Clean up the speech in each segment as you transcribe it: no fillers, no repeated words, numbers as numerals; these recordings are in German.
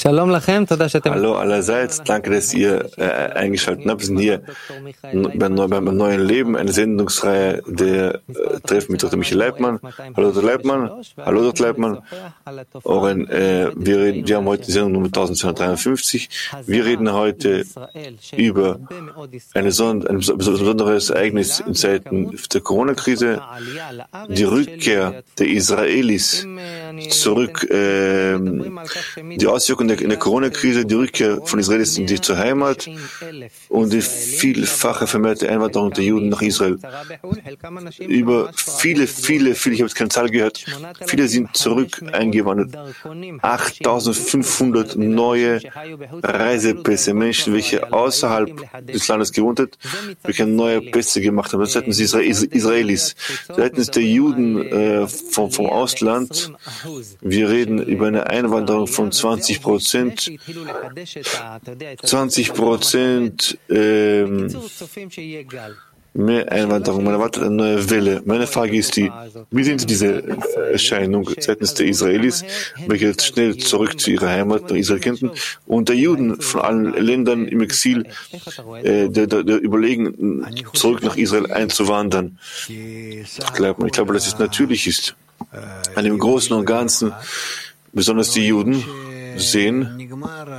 Hallo allerseits, danke, dass ihr eingeschaltet habt. Wir sind hier beim neuen Leben, eine Sendungsreihe der Treffen mit Dr. Michael Leibmann. Hallo Dr. Leibmann. Hallo Dr. Leibmann. Oren, wir haben heute die Sendung Nummer 1253. Wir reden heute über ein besonderes Ereignis in Zeiten der Corona-Krise, die Rückkehr der Israelis zurück, die Auswirkungen in der Corona-Krise, die Rückkehr von Israelis zur Heimat und die vielfache vermehrte Einwanderung der Juden nach Israel. Über viele, ich habe jetzt keine Zahl gehört, viele sind zurück eingewandert. 8.500 neue Reisepässe, Menschen, welche außerhalb des Landes gewohnt haben, welche neue Pässe gemacht haben. Das seitens Israelis, seitens der Juden vom Ausland. Wir reden über eine Einwanderung von 20%. 20% mehr Einwanderung. Man erwartet eine neue Welle. Meine Frage ist wie sehen Sie diese Erscheinung seitens der Israelis, welche jetzt schnell zurück zu ihrer Heimat nach Israel kennen, und der Juden von allen Ländern im Exil, der überlegen, zurück nach Israel einzuwandern? Ich glaube, dass es natürlich ist. An dem Großen und Ganzen, besonders die Juden, sehen,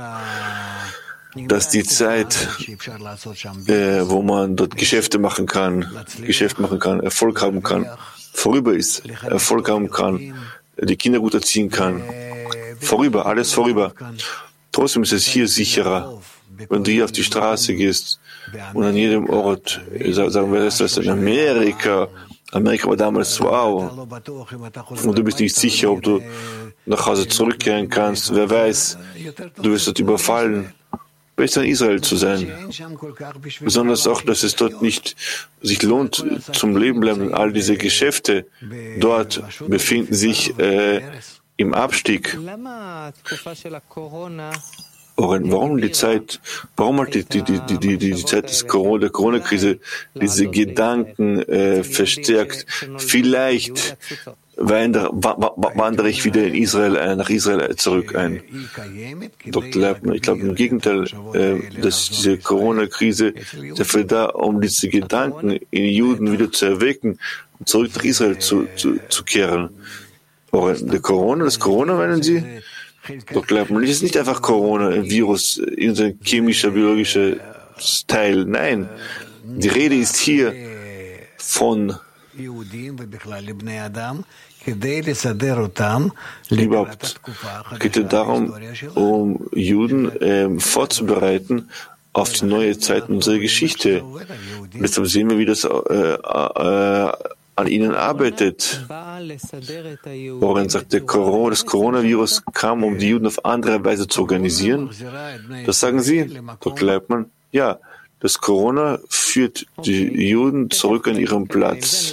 dass die Zeit, wo man dort Geschäfte machen kann, Erfolg haben kann, vorüber ist, Erfolg haben kann, die Kinder gut erziehen kann, alles vorüber. Trotzdem ist es hier sicherer, wenn du hier auf die Straße gehst und an jedem Ort, sagen wir das in Amerika war damals wow, und du bist nicht sicher, ob du nach Hause zurückkehren kannst. Wer weiß, du wirst dort überfallen. Besser in Israel zu sein. Besonders auch, dass es dort nicht sich lohnt, zum Leben bleiben. All diese Geschäfte dort befinden sich im Abstieg. Warum die Zeit der Corona-Krise diese Gedanken verstärkt? Vielleicht wandere ich wieder nach Israel zurück ein. Dr. Leibmann, ich glaube im Gegenteil, dass diese Corona-Krise dafür da, um diese Gedanken in Juden wieder zu erwecken, zurück nach Israel zu kehren. Das Corona, meinen Sie? Dr. Leibmann, es ist nicht einfach Corona, ein Virus, irgendein chemischer, biologischer Teil. Nein, die Rede ist hier von überhaupt geht es darum, um Juden vorzubereiten auf die neue Zeit unserer Geschichte. Und deshalb sehen wir, wie das an ihnen arbeitet. Oren sagt, das Coronavirus kam, um die Juden auf andere Weise zu organisieren. Das sagen Sie, Dr. Leibmann? Ja. Das Corona führt die Juden zurück an ihren Platz.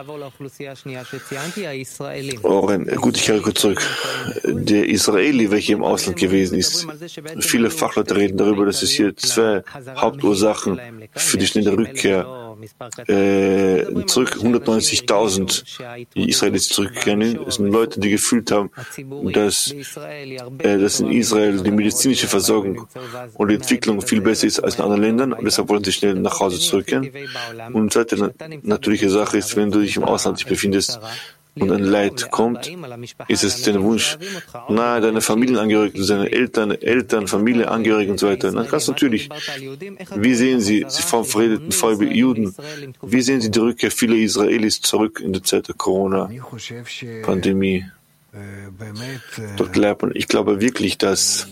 Gut, ich kehre kurz zurück. Der Israeli, welcher im Ausland gewesen ist, viele Fachleute reden darüber, dass es hier zwei Hauptursachen für die schnelle Rückkehr zurück 190.000 die Israelis zurückkehren. Es sind Leute, die gefühlt haben, dass in Israel die medizinische Versorgung und die Entwicklung viel besser ist als in anderen Ländern. Und deshalb wollen sie schnell nach Hause zurückkehren. Und die zweite natürliche Sache ist, wenn du dich im Ausland befindest und ein Leid kommt, ist es dein Wunsch, nahe deine Familienangehörigen, deine Eltern, Familie, Angehörige und so weiter. Dann kannst du natürlich, wie sehen Sie redeten vorher über Juden, wie sehen Sie die Rückkehr vieler Israelis zurück in der Zeit der Corona-Pandemie? Dr. Leibmann, ich glaube wirklich, dass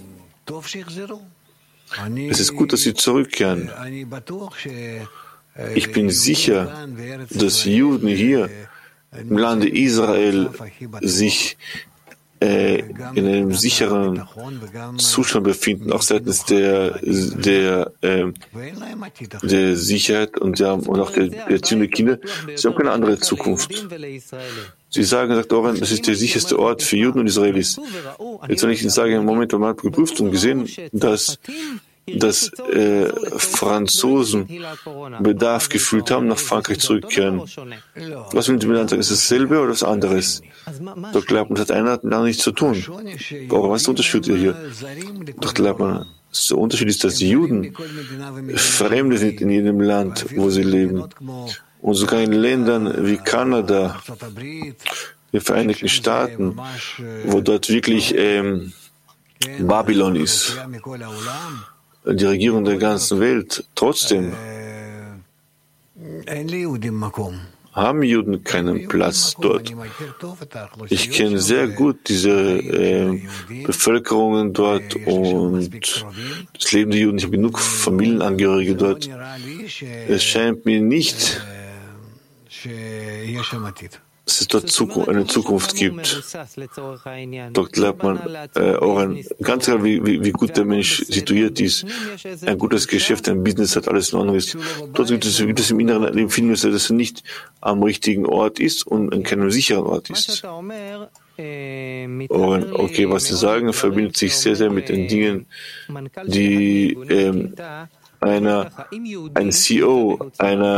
es ist gut, dass Sie zurückkehren. Ich bin sicher, dass Juden hier im Lande Israel sich in einem sicheren Zustand befinden, auch seitens der Sicherheit und auch der Erziehung der Kinder. Sie haben keine andere Zukunft. Sie sagen, sagt Oren, das ist der sicherste Ort für Juden und Israelis. Jetzt, wenn ich Ihnen sage, im Moment, man hat geprüft und gesehen, dass dass Franzosen Bedarf gefühlt haben, nach Frankreich zurückkehren. Was will ich mir dann sagen? Ist es dasselbe oder was anderes? Dr. Leibman, das hat einer mit dem nichts zu tun. Aber was ist der Unterschied hier? Dr. Leibman, der Unterschied ist, dass die Juden Fremde sind in jedem Land, wo sie leben. Und sogar in Ländern wie Kanada, den Vereinigten Staaten, wo dort wirklich Babylon ist, die Regierung der ganzen Welt, trotzdem haben Juden keinen Platz dort. Ich kenne sehr gut diese Bevölkerungen dort und das Leben der Juden. Ich habe genug Familienangehörige dort. Es scheint mir nicht, dass es dort eine Zukunft gibt. Dr. Leibman, Oren, ganz egal, wie gut der Mensch situiert ist, ein gutes Geschäft, ein Business hat, alles in Ordnung ist. Trotzdem gibt es im inneren Leben viel, dass er nicht am richtigen Ort ist und an keinem sicheren Ort ist. Oren, okay, was Sie sagen, verbindet sich sehr, sehr mit den Dingen, die ein CEO,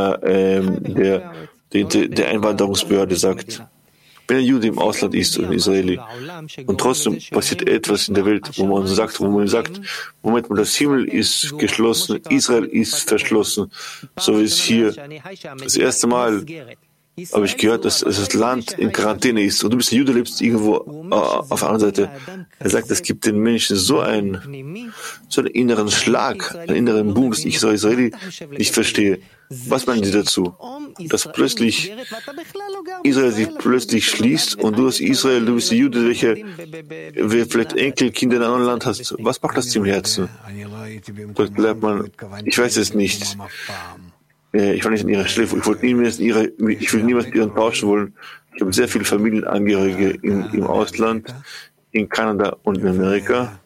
der Einwanderungsbehörde sagt, wenn ein Jude im Ausland ist und ein Israeli und trotzdem passiert etwas in der Welt, wo man sagt, Moment mal, das Himmel ist geschlossen, Israel ist verschlossen, so wie es hier das erste Mal habe ich gehört, dass das Land in Quarantäne ist und du bist ein Jude, lebst irgendwo auf der anderen Seite. Er sagt, es gibt den Menschen so einen inneren Schlag, einen inneren Boom, dass ich als Israeli nicht verstehe. Was meinen Sie dazu? Dass plötzlich Israel sich plötzlich schließt und du als Israel, du bist die Jude, wer vielleicht Enkelkinder in einem anderen Land hast. Was macht das im Herzen? Dort bleibt man, ich weiß es nicht. Ich war nicht an ihrer Stelle. Ich will niemals mit ihren tauschen wollen. Ich habe sehr viele Familienangehörige im Ausland, in Kanada und in Amerika.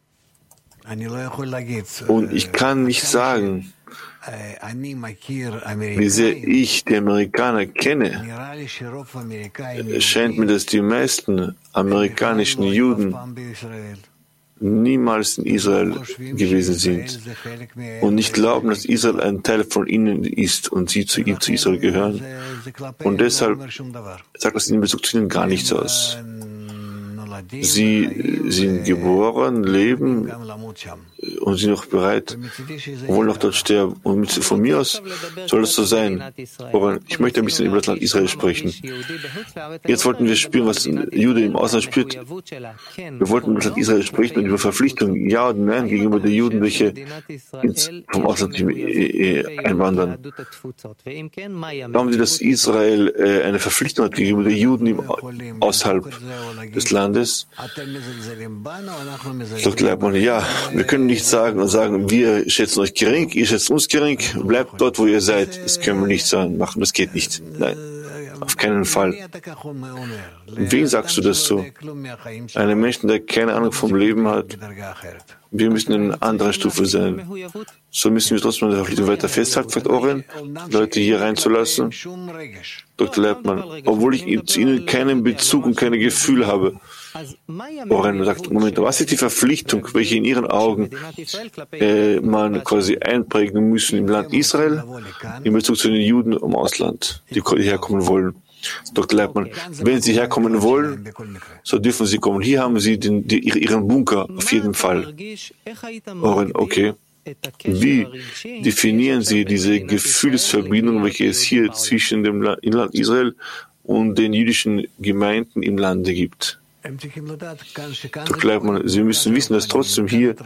Und ich kann nicht sagen, wie sehr ich die Amerikaner kenne. Es scheint mir, dass die meisten amerikanischen Juden niemals in Israel gewesen sind und nicht glauben, dass Israel ein Teil von ihnen ist und sie zu Israel gehören. Und deshalb sagt das in Bezug zu ihnen gar nichts aus. Sie sind geboren, leben und sind noch bereit, wollen noch dort sterben. Und von mir aus soll es so sein. Aber ich möchte ein bisschen über das Land Israel sprechen. Jetzt wollten wir spüren, was ein Jude im Ausland spürt. Wir wollten über das Land Israel sprechen und über Verpflichtungen, ja oder nein, gegenüber den Juden, welche vom Ausland einwandern. Glauben Sie, dass Israel eine Verpflichtung hat gegenüber den Juden außerhalb des Landes? Dr. Leibman, ja, wir können nicht sagen, wir schätzen euch gering, ihr schätzt uns gering, bleibt dort, wo ihr seid. Das können wir nicht machen, das geht nicht. Nein, auf keinen Fall. Wen sagst du das so? Einem Menschen, der keine Ahnung vom Leben hat. Wir müssen in einer anderen Stufe sein. So müssen wir trotzdem an der Verpflichtung weiter festhalten, sagt Oren, Leute hier reinzulassen. Dr. Leibman, obwohl ich zu ihnen keinen Bezug und keine Gefühle habe. Oren sagt, Moment, was ist die Verpflichtung, welche in Ihren Augen man quasi einprägen müssen im Land Israel in Bezug zu den Juden im Ausland, die herkommen wollen? Dr. Leibman, wenn Sie herkommen wollen, so dürfen Sie kommen. Hier haben Sie Ihren Bunker, auf jeden Fall. Oren, okay. Wie definieren Sie diese Gefühlsverbindung, welche es hier zwischen dem Land Israel und den jüdischen Gemeinden im Lande gibt? Dr. Leibman, Sie müssen wissen, dass trotzdem hier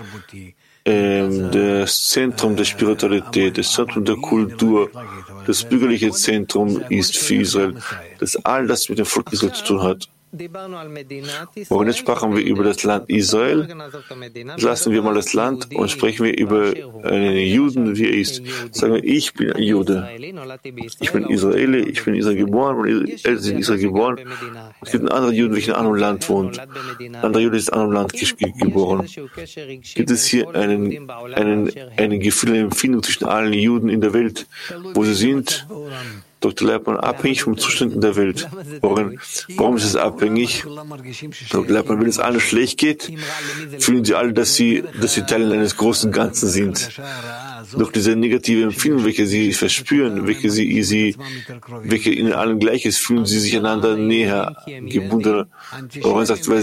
das Zentrum der Spiritualität, das Zentrum der Kultur, das bürgerliche Zentrum ist für Israel, dass all das mit dem Volk Israel zu tun hat. Und jetzt sprachen wir über das Land Israel. Lassen wir mal das Land und sprechen wir über einen Juden, wie er ist. Sagen wir, ich bin ein Jude. Ich bin Israeli, ich bin in Israel geboren, meine Eltern sind in Israel geboren. Es gibt einen anderen Juden, der in einem anderen Land wohnt. Ein anderer Jude ist in einem anderen Land geboren. Gibt es hier eine Gefühl, eine Empfindung zwischen allen Juden in der Welt, wo sie sind? Dr. Leibmann, abhängig vom Zustand in der Welt. Warum ist es abhängig? Dr. Leibmann, wenn es allen schlecht geht, fühlen sie alle, dass sie Teil eines großen Ganzen sind. Durch diese negative Empfindung, welche sie verspüren, welche ihnen allen gleich ist, fühlen sie sich einander näher, gebunden. Oren sagt, weil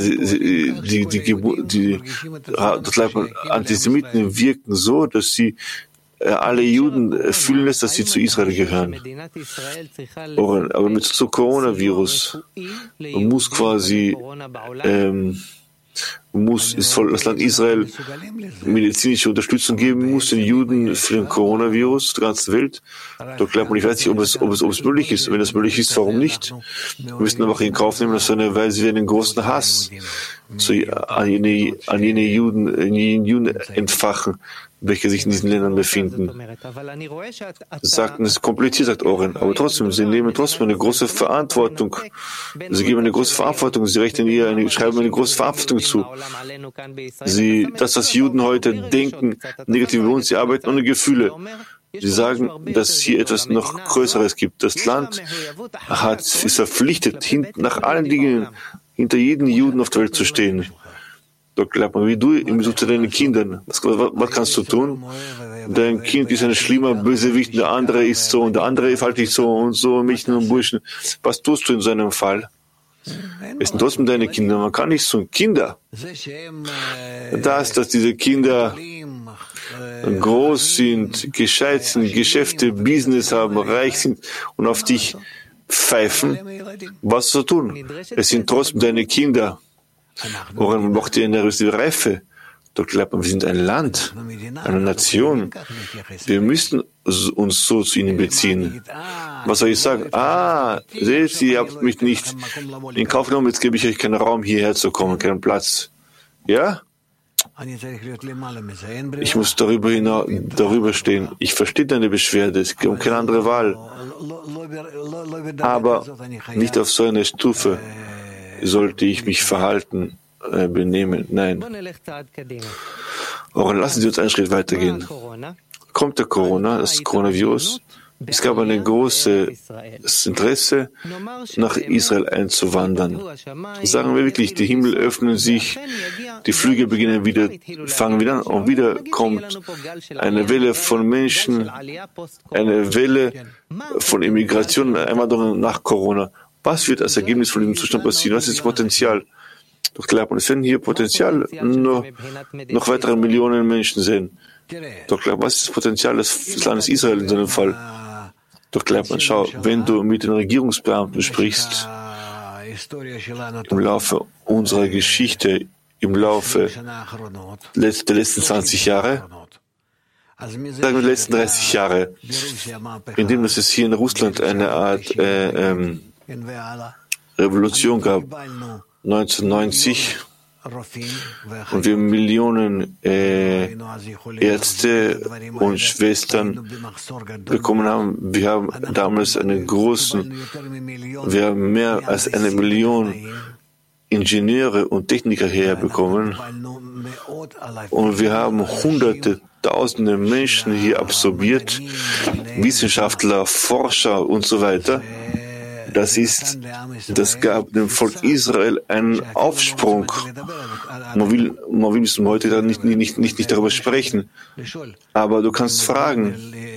Dr. Leibmann, Antisemiten wirken so, dass sie alle Juden fühlen lässt, dass sie zu Israel gehören. Aber mit so Coronavirus muss quasi das Land Israel medizinische Unterstützung geben, muss den Juden für den Coronavirus der ganzen Welt. Doch glaubt man, ich weiß nicht, ob es möglich ist. Wenn das möglich ist, warum nicht? Wir müssen aber in Kauf nehmen, dass weil wir einen großen Hass an jene Juden entfachen, welche sich in diesen Ländern befinden. Sagten, es ist kompliziert, sagt Oren, aber trotzdem, sie nehmen trotzdem eine große Verantwortung. Sie geben eine große Verantwortung, sie schreiben eine große Verantwortung zu. Was Juden heute denken, negativ über uns, sie arbeiten ohne Gefühle. Sie sagen, dass es hier etwas noch Größeres gibt. Das Land ist verpflichtet, nach allen Dingen hinter jedem Juden auf der Welt zu stehen. Doch glaubt man, wie du im Besuch zu deinen Kindern. Was kannst du tun? Dein Kind ist ein schlimmer Bösewicht, der andere ist so und der andere verhält sich so und so, Mädchen und Burschen. Was tust du in so einem Fall? Es sind trotzdem deine Kinder. Man kann nicht so Kinder. Dass diese Kinder groß sind, gescheit sind, Geschäfte, Business haben, reich sind und auf dich pfeifen, was zu tun? Es sind trotzdem deine Kinder. Woran braucht ihr eine Reife? Doch glaubt man, wir sind ein Land, eine Nation. Wir müssen uns so zu ihnen beziehen. Was soll ich sagen? Seht ihr, habt mich nicht in Kauf genommen, jetzt gebe ich euch keinen Raum, hierher zu kommen, keinen Platz. Ja? Ich muss darüber stehen. Ich verstehe deine Beschwerde, es gibt keine andere Wahl. Aber nicht auf so einer Stufe sollte ich mich benehmen. Nein. Aber lassen Sie uns einen Schritt weitergehen. Kommt das Coronavirus. Es gab ein großes Interesse, nach Israel einzuwandern. Sagen wir wirklich, die Himmel öffnen sich, die Flüge fangen wieder an und wieder kommt eine Welle von Menschen, eine Welle von Immigration, Einwanderung nach Corona. Was wird als Ergebnis von diesem Zustand passieren? Was ist das Potenzial? Doch klar, es werden hier Potenzial noch weitere Millionen Menschen sehen. Doch klar, was ist das Potenzial des Landes Israel in so einem Fall? Doch klar, schau, wenn du mit den Regierungsbeamten sprichst, im Laufe unserer Geschichte, im Laufe der letzten 20 Jahre, sagen wir die letzten 30 Jahre, indem es hier in Russland eine Art Revolution gab, 1990, und wir Millionen Ärzte und Schwestern bekommen haben. Wir haben damals wir haben mehr als 1 Million Ingenieure und Techniker herbekommen. Und wir haben Hunderte, Tausende Menschen hier absorbiert, Wissenschaftler, Forscher und so weiter. Das gab dem Volk Israel einen Aufsprung. Man will bis heute nicht darüber sprechen. Aber du kannst fragen,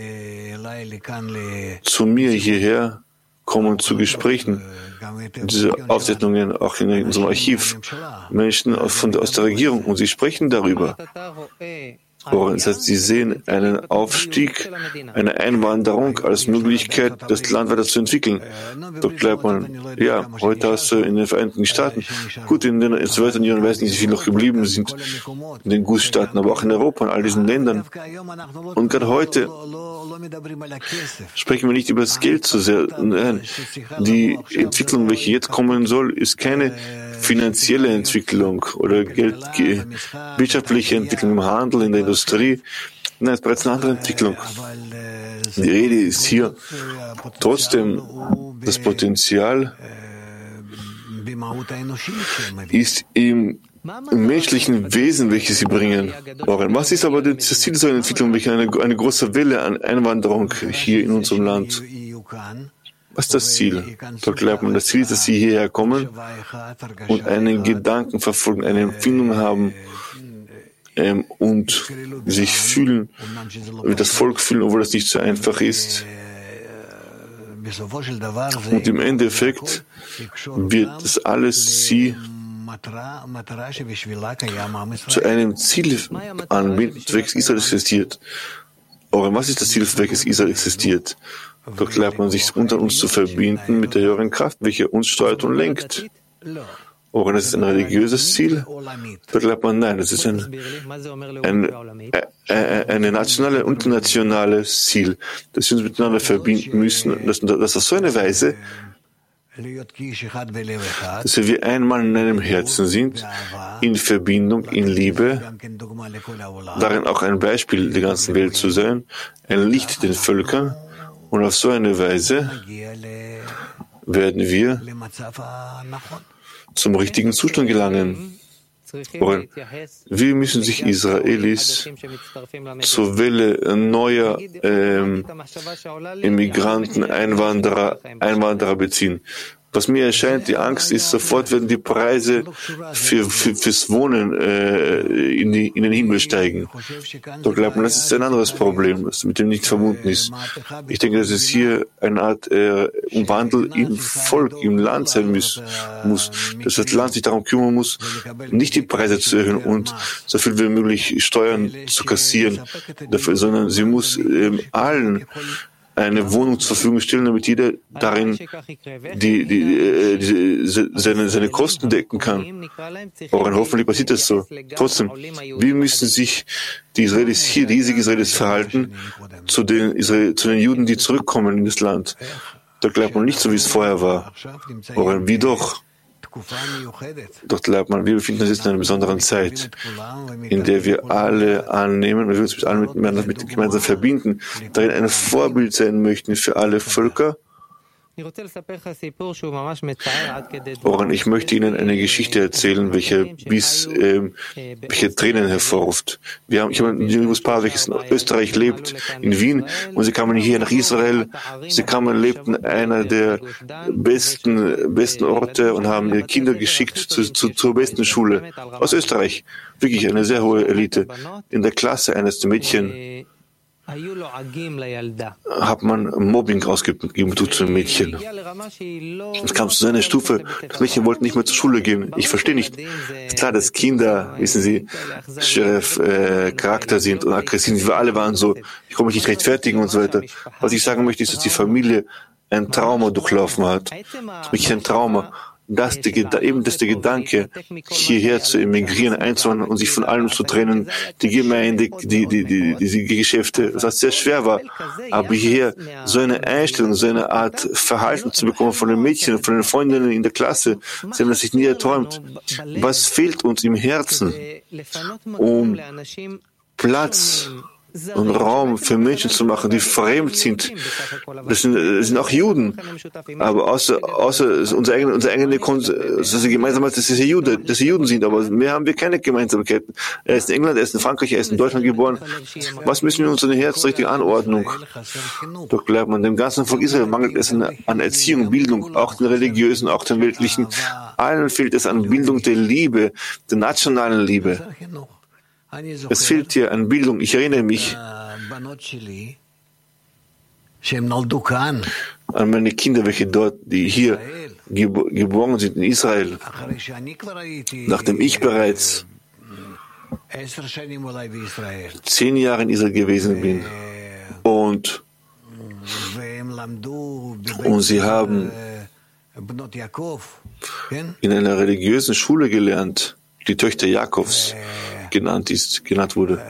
zu mir hierher kommen zu Gesprächen, diese Aufzeichnungen auch in unserem Archiv, Menschen aus der Regierung, und sie sprechen darüber. Das heißt, sie sehen einen Aufstieg, eine Einwanderung als Möglichkeit, das Land weiter zu entwickeln. Doch bleibt man, heute hast du in den Vereinigten Staaten, gut, in der Sowjetunion weiß nicht, wie viele noch geblieben sind, in den Gussstaaten, aber auch in Europa, in all diesen Ländern. Und gerade heute sprechen wir nicht über das Geld so sehr. Nein, die Entwicklung, welche jetzt kommen soll, ist keine finanzielle Entwicklung oder wirtschaftliche Entwicklung im Handel, in der Industrie. Nein, es ist bereits eine andere Entwicklung. Die Rede ist hier trotzdem, das Potenzial ist im menschlichen Wesen, welches sie bringen. Was ist aber das Ziel dieser Entwicklung, welche eine große Welle an Einwanderung hier in unserem Land? Was ist das Ziel? Dort lernt man, das Ziel ist, dass sie hierher kommen und einen Gedanken verfolgen, eine Empfindung haben und sich fühlen, wie das Volk fühlen, obwohl das nicht so einfach ist. Und im Endeffekt wird das alles sie zu einem Ziel anbinden, welches Israel existiert. Aber was ist das Ziel, welches Israel existiert? Dort lernt man sich unter uns zu verbinden mit der höheren Kraft, welche uns steuert und lenkt. Oder das ist ein religiöses Ziel? Dort lernt man, nein, das ist ein nationales und internationales Ziel, das wir uns miteinander verbinden müssen, dass auf so eine Weise, dass wir wie ein Mann in einem Herzen sind, in Verbindung, in Liebe, darin auch ein Beispiel der ganzen Welt zu sein, ein Licht den Völkern, und auf so eine Weise werden wir zum richtigen Zustand gelangen. Wie müssen sich Israelis zur Welle neuer Immigranten, Einwanderer beziehen? Was mir erscheint, die Angst ist, sofort werden die Preise fürs Wohnen in den Himmel steigen. Doch glaubt man, das ist ein anderes Problem, das mit dem nicht verbunden ist. Ich denke, dass es hier eine Art Umwandel im Volk, im Land sein muss, dass das Land sich darum kümmern muss, nicht die Preise zu erhöhen und so viel wie möglich Steuern zu kassieren, dafür, sondern sie muss allen eine Wohnung zur Verfügung stellen, damit jeder darin seine Kosten decken kann. Aber hoffentlich passiert das so. Trotzdem, wie müssen sich die Israelis hier, die hiesigen Israelis, verhalten zu den Juden, die zurückkommen in das Land? Da glaubt man nicht so, wie es vorher war. Aber wie doch? Dort lernt man, wir befinden uns jetzt in einer besonderen Zeit, in der wir alle annehmen und wir uns mit allen miteinander gemeinsam verbinden, darin ein Vorbild sein möchten für alle Völker. Oren, ich möchte Ihnen eine Geschichte erzählen, welche Tränen hervorruft. Ich habe ein junges Paar, welches in Österreich lebt, in Wien, und sie kamen hier nach Israel. Sie lebten in einer der besten Orte und haben ihre Kinder geschickt zur besten Schule aus Österreich. Wirklich eine sehr hohe Elite. In der Klasse eines der Mädchen hat man Mobbing ausgegeben zu den Mädchen. Es kam zu einer Stufe, das Mädchen wollte nicht mehr zur Schule gehen. Ich verstehe nicht. Es ist klar, dass Kinder, wissen Sie, Charakter sind und aggressiv. Wir alle waren so, ich kann mich nicht rechtfertigen und so weiter. Was ich sagen möchte, ist, dass die Familie ein Trauma durchlaufen hat. Wirklich ein Trauma. Dass der Gedanke, hierher zu emigrieren, einzuwandern und sich von allem zu trennen, die Gemeinde, die Geschäfte, was sehr schwer war. Aber hier so eine Einstellung, so eine Art Verhalten zu bekommen von den Mädchen, von den Freundinnen in der Klasse, sie haben das sich nie erträumt. Was fehlt uns im Herzen, um Platz und Raum für Menschen zu machen, die fremd sind? Das sind auch Juden. Aber außer unser eigene Gemeinsamkeit, dass sie Juden sind. Aber mehr haben wir keine Gemeinsamkeiten. Er ist in England, er ist in Frankreich, er ist in Deutschland geboren. Was müssen wir in unserem Herzen richtige Anordnung? Doch glaubt man, dem ganzen Volk Israel mangelt es an Erziehung, Bildung, auch den religiösen, auch den weltlichen. Allen fehlt es an Bildung der Liebe, der nationalen Liebe. Es fehlt hier an Bildung. Ich erinnere mich an meine Kinder, die hier geboren sind in Israel, nachdem ich bereits 10 Jahre in Israel gewesen bin. Und sie haben in einer religiösen Schule gelernt, die Töchter Jakobs genannt wurde.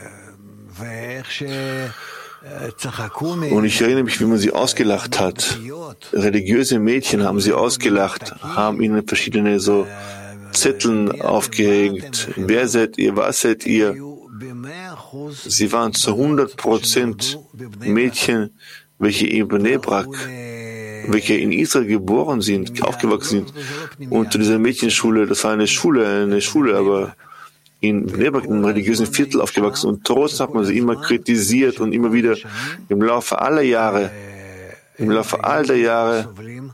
Und ich erinnere mich, wie man sie ausgelacht hat. Religiöse Mädchen haben sie ausgelacht, haben ihnen verschiedene so Zetteln aufgehängt. Wer seid ihr? Was seid ihr? Sie waren zu 100% Mädchen, welche in Bnei Brak, welche in Israel geboren sind, aufgewachsen sind. Und zu dieser Mädchenschule, das war eine Schule, aber in Bnei Brak, in einem religiösen Viertel aufgewachsen. Und trotzdem hat man sie immer kritisiert und immer wieder im Laufe aller Jahre Im Laufe all der Jahre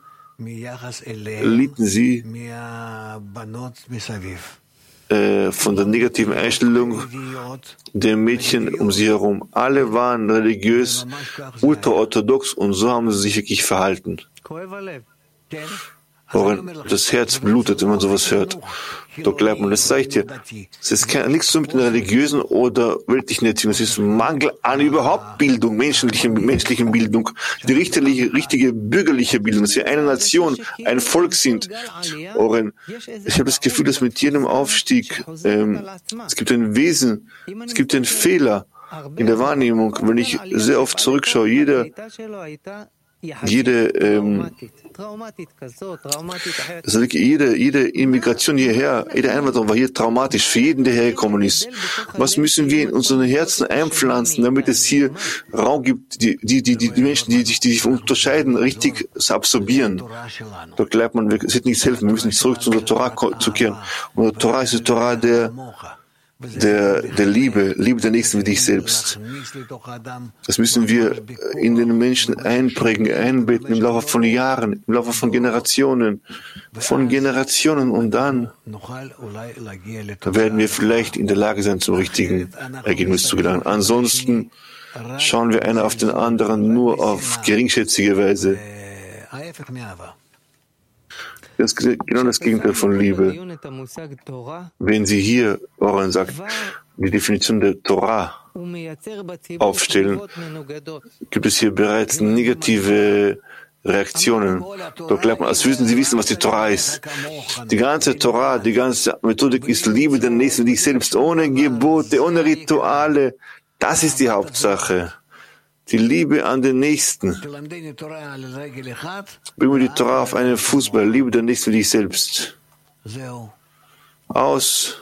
litten sie von der negativen Einstellung der Mädchen um sie herum. Alle waren religiös, ultraorthodox und so haben sie sich wirklich verhalten. Das Herz blutet, wenn man sowas hört. Dr. Leibman, das sage ich dir. Es ist nichts so mit den religiösen oder weltlichen Erziehung. Es ist Mangel an überhaupt Bildung, menschlichen Bildung, die richtige bürgerliche Bildung, dass wir eine Nation, ein Volk sind. Oren, ich habe das Gefühl, dass mit jedem Aufstieg es gibt ein Wesen, es gibt einen Fehler in der Wahrnehmung. Wenn ich sehr oft zurückschaue, jede Immigration hierher, jede Einwanderung war hier traumatisch für jeden, der hergekommen ist. Was müssen wir in unseren Herzen einpflanzen, damit es hier Raum gibt, die Menschen, die sich unterscheiden, richtig zu absorbieren? Dort bleibt man, es wird nichts helfen, wir müssen zurück zu unserer Torah zu kehren. Unsere Torah ist die Torah der Liebe der Nächsten wie dich selbst. Das müssen wir in den Menschen einprägen, einbetten im Laufe von Jahren, im Laufe von Generationen und dann werden wir vielleicht in der Lage sein, zum richtigen Ergebnis zu gelangen. Ansonsten schauen wir einer auf den anderen nur auf geringschätzige Weise. Das ist genau das Gegenteil von Liebe. Wenn Sie hier, Oren sagt, die Definition der Torah aufstellen, gibt es hier bereits negative Reaktionen. Doch glaubt man, als würden Sie wissen, was die Torah ist. Die ganze Torah, die ganze Methodik ist Liebe der Nächsten, dich selbst, ohne Gebote, ohne Rituale. Das ist die Hauptsache. Die Liebe an den Nächsten. Bring mir die Torah auf einen Fußball. Liebe der Nächsten wie dich selbst. Aus.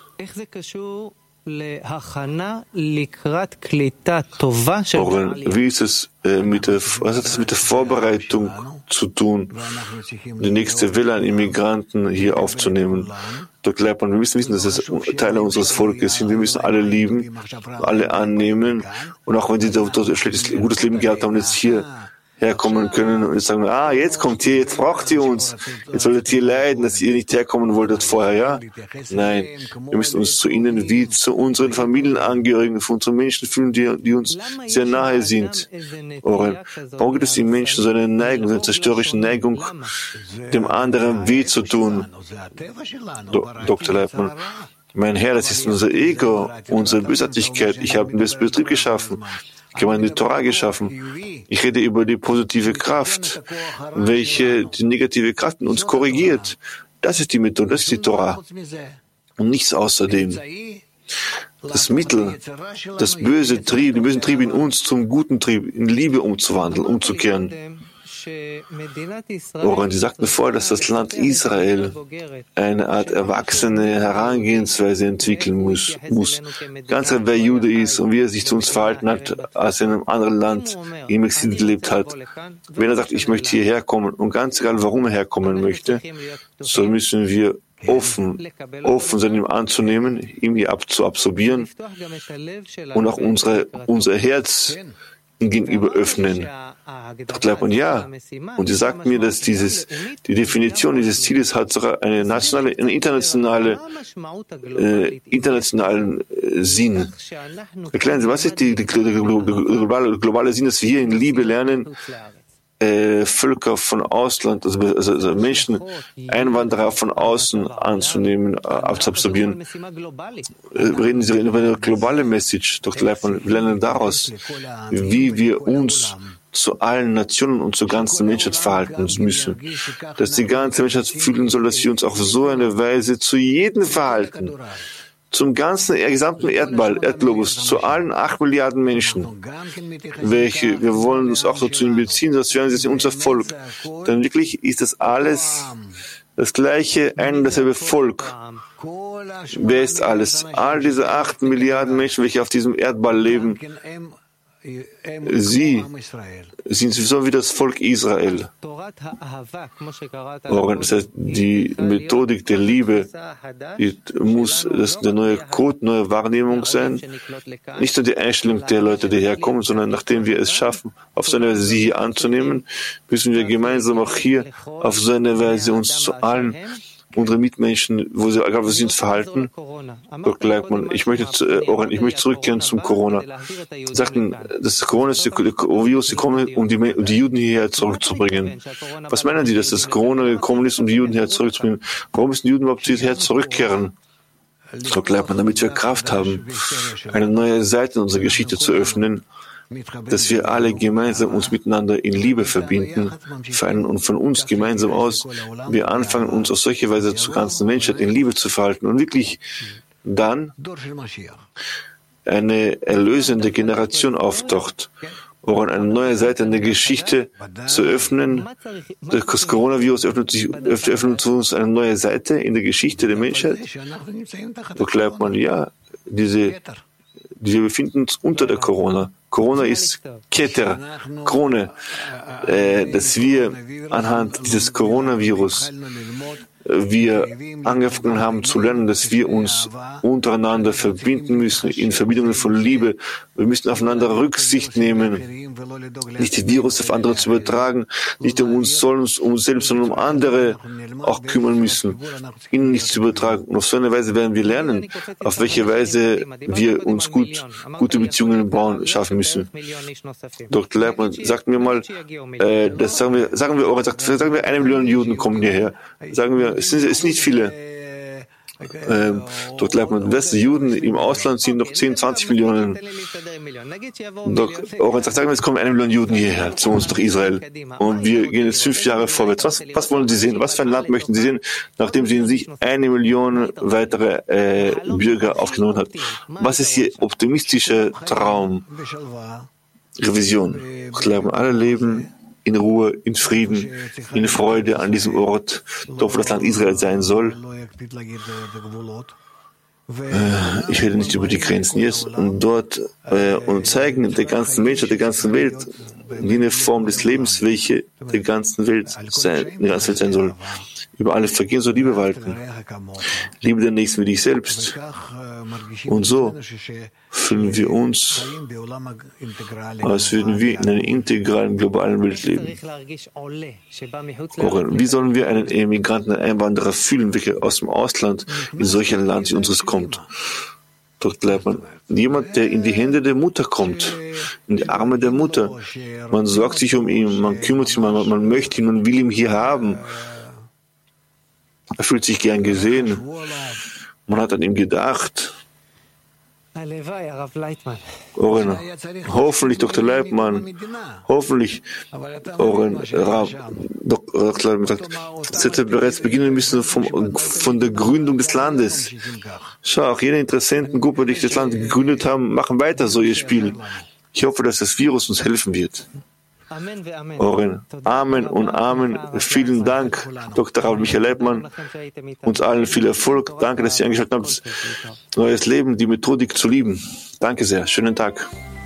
Wie ist es was hat das mit der Vorbereitung zu tun, die nächste Welle an Immigranten hier aufzunehmen? Dr. Leibman, wir müssen wissen, dass es Teile unseres Volkes sind. Wir müssen alle lieben, alle annehmen. Und auch wenn sie dort ein gutes Leben gehabt haben und jetzt hier herkommen können und jetzt sagen, jetzt kommt ihr, jetzt braucht ihr uns, jetzt solltet ihr leiden, dass ihr nicht herkommen wolltet vorher, ja? Nein, wir müssen uns zu ihnen wie zu unseren Familienangehörigen, zu unseren Menschen fühlen, die uns sehr nahe sind. Warum gibt es den Menschen so eine Neigung, so eine zerstörerische Neigung, dem anderen weh zu tun? Dr. Leibman, mein Herr, das ist unser Ego, unsere Bösartigkeit. Ich habe das Betrieb geschaffen. Ich habe eine Torah geschaffen. Ich rede über die positive Kraft, welche die negative Kraft in uns korrigiert. Das ist die Methode, das ist die Torah. Und nichts außerdem. Das Mittel, den bösen Trieb in uns zum guten Trieb, in Liebe umzuwandeln, umzukehren. Woran Sie sagten vorher, dass das Land Israel eine Art erwachsene Herangehensweise entwickeln muss. Ganz wer Jude ist und wie er sich zu uns verhalten hat, als er in einem anderen Land im Exil gelebt hat. Wenn er sagt, ich möchte hierher kommen und ganz egal, warum er herkommen möchte, so müssen wir offen sein, ihm anzunehmen, ihm hier zu absorbieren und auch unser Herz gegenüber öffnen. Doch bleibt man ja. Und sie sagt mir, dass die Definition dieses Zieles hat sogar einen internationalen Sinn. Erklären Sie, was ist der globale Sinn, dass wir hier in Liebe lernen, Völker von Ausland, also Menschen, Einwanderer von außen anzunehmen, abzuabsorbieren. Reden Sie über eine globale Message, Dr. Leibman. Wir lernen daraus, wie wir uns zu allen Nationen und zur ganzen Menschheit verhalten müssen. Dass die ganze Menschheit fühlen soll, dass wir uns auf so eine Weise zu jedem verhalten. Zum gesamten Erdglobus, zu allen 8 Milliarden Menschen, wir wollen uns auch dazu beziehen, dass wir jetzt unser Volk, denn wirklich ist das alles das gleiche, ein und dasselbe Volk. Wer ist alles? All diese 8 Milliarden Menschen, welche auf diesem Erdball leben, Sie sind sowieso wie das Volk Israel. Das heißt, die Methodik der Liebe muss das der neue Code, neue Wahrnehmung sein. Nicht nur die Einstellung der Leute, die herkommen, sondern nachdem wir es schaffen, auf so eine Weise sie hier anzunehmen, müssen wir gemeinsam auch hier auf so eine Weise uns zu allen unsere Mitmenschen, wo sie egal was sie uns verhalten. Dr. Leibmann, ich möchte zurückkehren zum Corona. Sie sagten, das Corona ist der Virus gekommen, um die Juden hierher zurückzubringen. Was meinen Sie, dass das Corona gekommen ist, um die Juden hierher zurückzubringen? Warum müssen die Juden überhaupt hierher zurückkehren? Dr. Leibmann, damit wir Kraft haben, eine neue Seite in unserer Geschichte zu öffnen, dass wir alle gemeinsam uns miteinander in Liebe verbinden, und von uns gemeinsam aus wir anfangen, uns auf solche Weise zur ganzen Menschheit in Liebe zu verhalten und wirklich dann eine erlösende Generation auftaucht, woran eine neue Seite in der Geschichte zu öffnen. Das Coronavirus öffnet uns eine neue Seite in der Geschichte der Menschheit. So glaubt man, ja, wir befinden uns unter der Corona. Corona ist Keter, Krone, dass wir anhand dieses Coronavirus angefangen haben zu lernen, dass wir uns untereinander verbinden müssen, in Verbindungen von Liebe. Wir müssen aufeinander Rücksicht nehmen, nicht die Virus auf andere zu übertragen, nicht um uns selbst, sondern um andere auch kümmern müssen, ihnen nichts zu übertragen. Und auf so eine Weise werden wir lernen, auf welche Weise wir uns gute Beziehungen schaffen müssen. Dr. Leibmann, sagt mir mal, sagen wir 1 Million Juden kommen hierher. Sagen wir, es sind nicht viele. Dr. Leibmann, Juden im Ausland sind noch 10, 20 Millionen. Sagen wir, es kommen 1 Million Juden hierher zu uns nach Israel. Und wir gehen jetzt 5 Jahre vorwärts. Was wollen Sie sehen? Was für ein Land möchten Sie sehen, nachdem Sie in sich 1 Million weitere Bürger aufgenommen hat? Was ist Ihr optimistischer Traum? Revision. Dr. Leibmann, alle leben in Ruhe, in Frieden, in Freude an diesem Ort, dort wo das Land Israel sein soll. Ich rede nicht über die Grenzen jetzt und dort und zeigen der ganzen Menschheit, der ganzen Welt, wie eine Form des Lebens, welche der ganzen Welt sein soll. Über alle Vergehen soll Liebe walten. Liebe den Nächsten wie dich selbst. Und so fühlen wir uns, als würden wir in einer integralen, globalen Welt leben. Wie sollen wir einen Emigranten, einen Einwanderer fühlen, welcher aus dem Ausland in solch ein Land wie unseres kommt? Dort bleibt man. Jemand, der in die Hände der Mutter kommt, in die Arme der Mutter. Man sorgt sich um ihn, man kümmert sich, man möchte ihn, man will ihn hier haben. Er fühlt sich gern gesehen. Man hat an ihm gedacht. Hoffentlich, Dr. Leibmann, hoffentlich, Dr. Leibmann sagt, das hätte bereits beginnen müssen von der Gründung des Landes. Schau, auch jene Interessentengruppe, die das Land gegründet haben, machen weiter so ihr Spiel. Ich hoffe, dass das Virus uns helfen wird. Amen und Amen. Vielen Dank, Dr. Rav Michael Leibmann. Uns allen viel Erfolg. Danke, dass Sie eingeschaltet habt. Neues Leben, die Methodik zu lieben. Danke sehr. Schönen Tag.